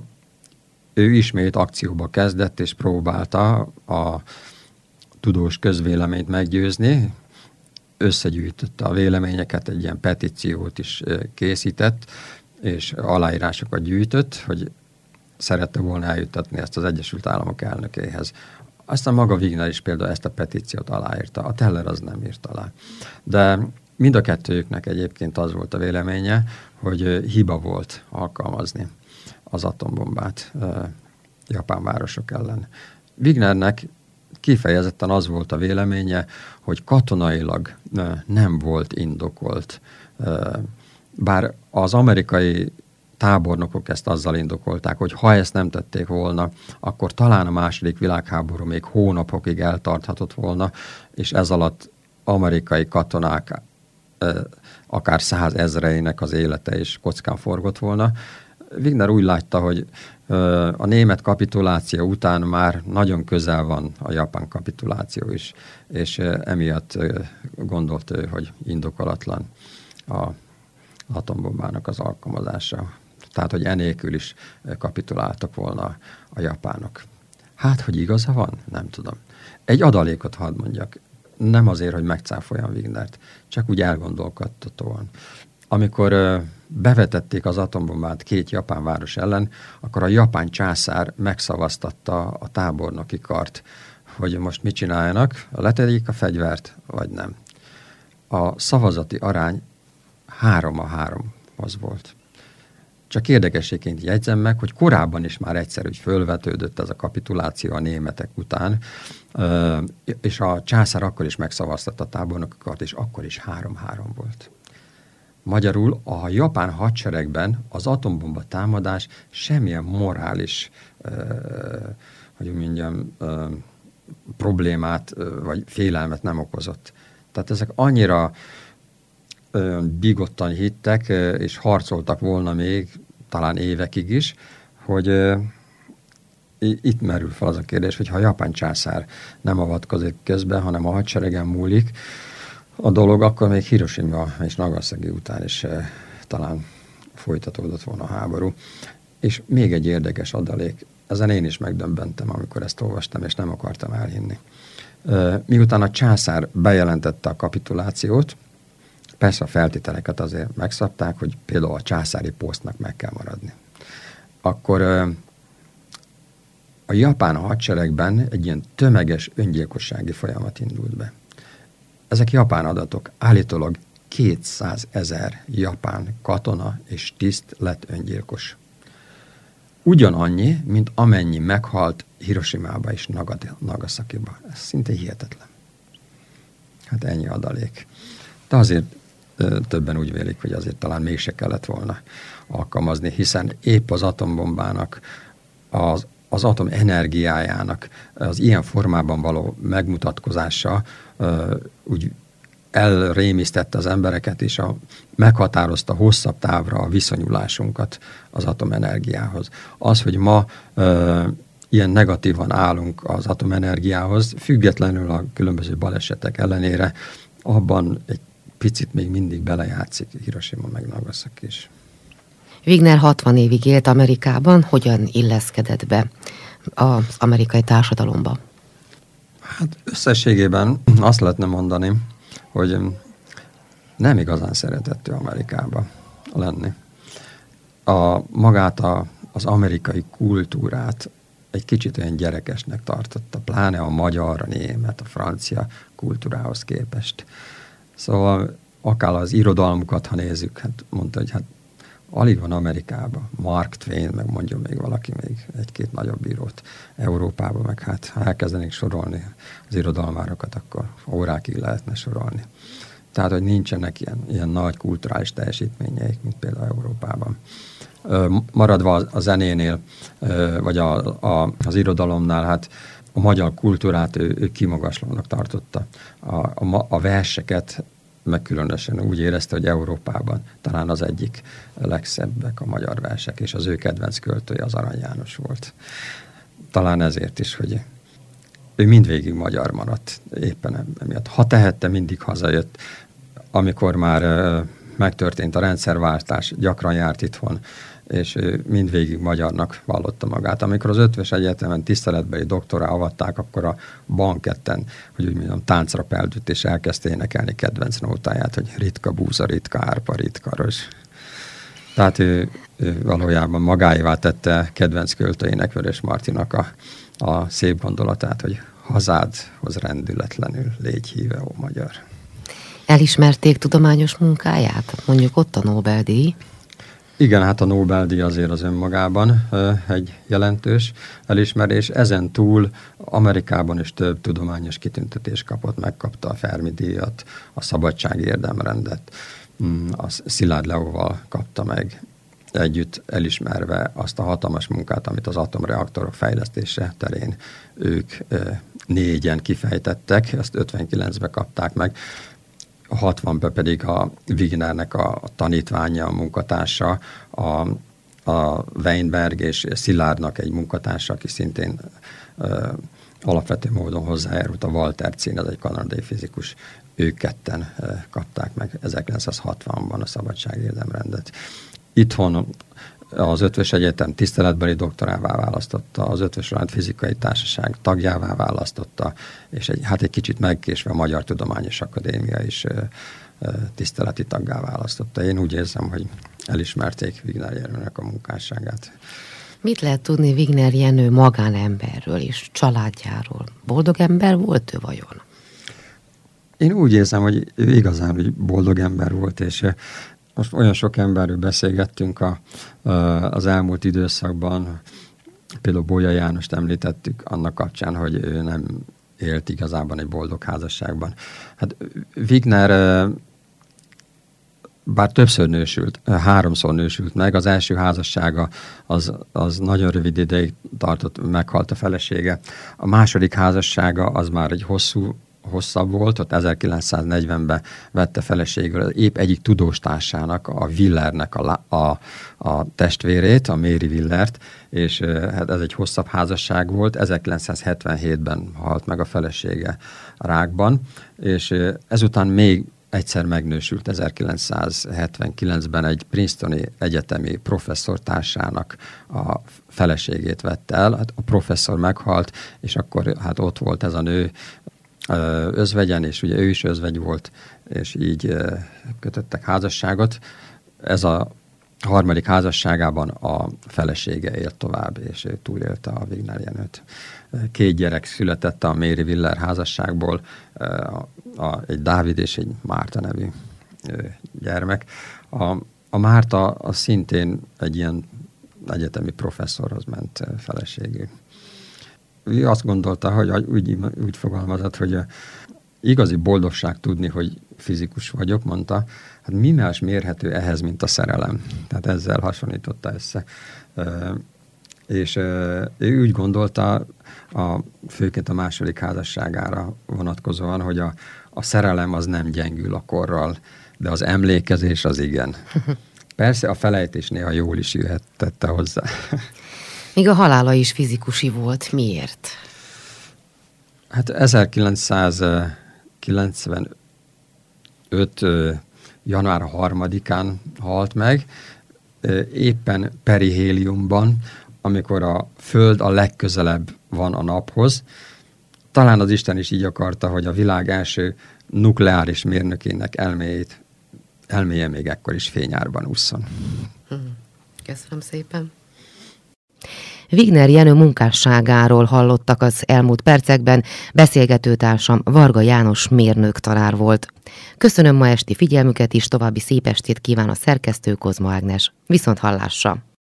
ő ismét akcióba kezdett, és próbálta a tudós közvéleményt meggyőzni, összegyűjtötte a véleményeket, egy ilyen petíciót is készített, és aláírásokat gyűjtött, hogy szerette volna eljuttatni ezt az Egyesült Államok elnökéhez. Aztán maga Wigner is például ezt a petíciót aláírta, a Teller az nem írt alá. De mind a kettőjüknek egyébként az volt a véleménye, hogy hiba volt alkalmazni az atombombát japán városok ellen. Wignernek kifejezetten az volt a véleménye, hogy katonailag nem volt indokolt. Bár az amerikai tábornokok ezt azzal indokolták, hogy ha ezt nem tették volna, akkor talán a második világháború még hónapokig eltarthatott volna, és ez alatt amerikai katonák akár százezreinek az élete is kockán forgott volna. Wigner úgy látta, hogy a német kapituláció után már nagyon közel van a japán kapituláció is, és emiatt gondolt ő, hogy indokolatlan a atombombának az alkalmazása. Tehát, hogy enélkül is kapituláltak volna a japánok. Hát, hogy igaza van? Nem tudom. Egy adalékot hadd mondjak. Nem azért, hogy megcáfoljam Wignert, csak úgy elgondolkodtatóan. Amikor ö, bevetették az atombombát két japán város ellen, akkor a japán császár megszavaztatta a tábornoki kart, hogy most mit csináljanak, letegyék a fegyvert, vagy nem. A szavazati arány három a háromhoz volt. Csak érdekességként jegyzem meg, hogy korábban is már egyszer úgy fölvetődött ez a kapituláció a németek után, és a császár akkor is megszavaztatta a tábornokokat, és akkor is három-három volt. Magyarul a japán hadseregben az atombomba támadás semmilyen morális, hogy mondjam, problémát vagy félelmet nem okozott. Tehát ezek annyira bigottan hittek, és harcoltak volna még, talán évekig is, hogy itt merül fel az a kérdés, hogy ha a japán császár nem avatkozik közben, hanem a hadseregen múlik a dolog, akkor még Hiroshima és Nagasaki után is talán folytatódott volna a háború. És még egy érdekes adalék, ezen én is megdöbbentem, amikor ezt olvastam, és nem akartam elhinni. Miután a császár bejelentette a kapitulációt, persze a feltételeket azért megszabták, hogy például a császári posztnak meg kell maradni. Akkor a japán hadseregben egy ilyen tömeges öngyilkossági folyamat indult be. Ezek japán adatok. Állítólag kétszázezer japán katona és tiszt lett öngyilkos. Ugyanannyi, mint amennyi meghalt Hiroshimába és Nagasakiba. Ez szinte hihetetlen. Hát ennyi adalék. De azért többen úgy vélik, hogy azért talán mégse kellett volna alkalmazni, hiszen épp az atombombának, az, az atom energiájának az ilyen formában való megmutatkozása úgy elrémisztette az embereket, és a, meghatározta hosszabb távra a viszonyulásunkat az atomenergiához. Az, hogy ma ö, ilyen negatívan állunk az atomenergiához, függetlenül a különböző balesetek ellenére, abban egy picit még mindig belejátszik Hiroshima meg Nagasaki is. Wigner hatvan évig élt Amerikában, hogyan illeszkedett be? az amerikai társadalomba? Hát összességében azt lehetne mondani, hogy nem igazán szeretett ő Amerikába lenni. A, magát a, az amerikai kultúrát egy kicsit olyan gyerekesnek tartotta, pláne a magyar, a német, a francia kultúrához képest. Szóval akár az irodalmukat, ha nézzük, hát mondta, hogy hát alig van Amerikában. Mark Twain, meg mondjon még valaki, még egy-két nagyobb írót Európában, meg hát ha elkezdenénk sorolni az irodalmárokat, akkor órákig lehetne sorolni. Tehát, hogy nincsenek ilyen, ilyen nagy kulturális teljesítményeik, mint például Európában. Maradva a zenénél, vagy a, a, az irodalomnál, hát a magyar kultúrát ő, ő kimagaslónak tartotta. A, a, a verseket meg különösen úgy érezte, hogy Európában talán az egyik legszebbek a magyar versek, és az ő kedvenc költője az Arany János volt. Talán ezért is, hogy ő mindvégig magyar maradt éppen emiatt. Ha tehette, mindig hazajött. Amikor már megtörtént a rendszerváltás, gyakran járt itthon, és ő mindvégig magyarnak vallotta magát. Amikor az Ötvös Egyetemen tiszteletbeli doktorá avatták, akkor a banketten, hogy úgy mondjam, táncra peldült, és elkezdte énekelni kedvenc nótáját, hogy ritka búza, ritka árpa, ritka rozs. Tehát ő, ő valójában magáévá tette kedvenc költőjének, Vörös Martinak a, a szép gondolatát, hogy hazádhoz rendületlenül légy híve, ó magyar. Elismerték tudományos munkáját? Mondjuk ott a Nobel-díj. Igen, hát a Nobel-díj azért az önmagában egy jelentős elismerés. Ezen túl Amerikában is több tudományos kitüntetést kapott, megkapta a Fermi-díjat, a Szabadsági Érdemrendet, a Szilárd Leóval kapta meg együtt, elismerve azt a hatalmas munkát, amit az atomreaktorok fejlesztése terén ők négyen kifejtettek, ezt ötvenkilencben kapták meg. hatvanban pedig a Wignernek a tanítványa, a munkatársa, a, a Weinberg és Szilárdnak egy munkatársa, aki szintén ö, alapvető módon hozzájárult, a Walter Zinn, ez egy kanadai fizikus, ők ketten ö, kapták meg ezerkilencszázhatvanban a Szabadsági Érdemrendet. Itthon az Ötvös Egyetem tiszteletbeli doktorává választotta, az Ötvös Loránd Fizikai Társaság tagjává választotta, és egy, hát egy kicsit megkésve a Magyar Tudományos Akadémia is ö, ö, tiszteleti taggá választotta. Én úgy érzem, hogy elismerték Wigner Jenőnek a munkásságát. Mit lehet tudni Wigner Jenő magánemberről és családjáról? Boldog ember volt ő vajon? Én úgy érzem, hogy ő igazán hogy boldog ember volt, és most olyan sok emberről beszélgettünk a, az elmúlt időszakban, például Bolya Jánost említettük annak kapcsán, hogy ő nem élt igazában egy boldog házasságban. Hát Wigner bár többször nősült, háromszor nősült meg, az első házassága az, az nagyon rövid ideig tartott, meghalt a felesége. A második házassága az már egy hosszú hosszabb volt, ott ezerkilencszáznegyvenben vette feleségül épp egyik tudóstársának, a Willernek a, a, a testvérét, a Mary Willert, és hát ez egy hosszabb házasság volt. ezerkilencszázhetvenhétben halt meg a felesége rákban, és ezután még egyszer megnősült ezerkilencszázhetvenkilencben egy Princetoni egyetemi professzortársának a feleségét vette el. Hát a professzor meghalt, és akkor hát ott volt ez a nő, özvegyen, és ugye ő is özvegy volt, és így kötöttek házasságot. Ez a harmadik házasságában a felesége élt tovább, és ő túlélte a Wigner Jenőt. Két gyerek született a Mary Willer házasságból, a, a, egy Dávid és egy Márta nevű gyermek. A, a Márta az szintén egy ilyen egyetemi professzorhoz ment feleségül. Ő azt gondolta, hogy úgy, úgy fogalmazott, hogy igazi boldogság tudni, hogy fizikus vagyok, mondta, hát mi más mérhető ehhez, mint a szerelem. Tehát ezzel hasonlította össze. És ő úgy gondolta, a, főként a második házasságára vonatkozóan, hogy a, a szerelem az nem gyengül a korral, de az emlékezés az igen. Persze a felejtés néha jól is jöhet, tette hozzá. Még a halála is fizikusi volt. Miért? Hát ezerkilencszázkilencvenöt január harmadikán halt meg, éppen perihéliumban, amikor a Föld a legközelebb van a naphoz. Talán az Isten is így akarta, hogy a világ első nukleáris mérnökének elméjét, elméje még ekkor is fényárban ússzon. Köszönöm szépen. Wigner Jenő munkásságáról hallottak az elmúlt percekben, beszélgetőtársam Varga János mérnök tanár volt. Köszönöm ma esti figyelmüket is, további szép estét kíván a szerkesztő, Kozma Ágnes. Viszont hallásra!